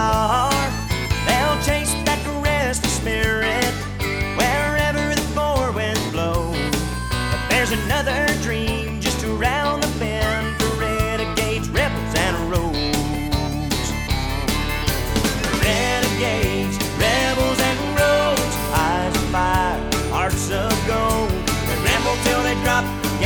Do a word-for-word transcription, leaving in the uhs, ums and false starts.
star. They'll chase that restless spirit wherever the four winds blow. But there's another dream just around the bend for renegades, rebels, and rogues. Renegades, rebels, and rogues, eyes of fire, hearts of gold. They ramble till they drop,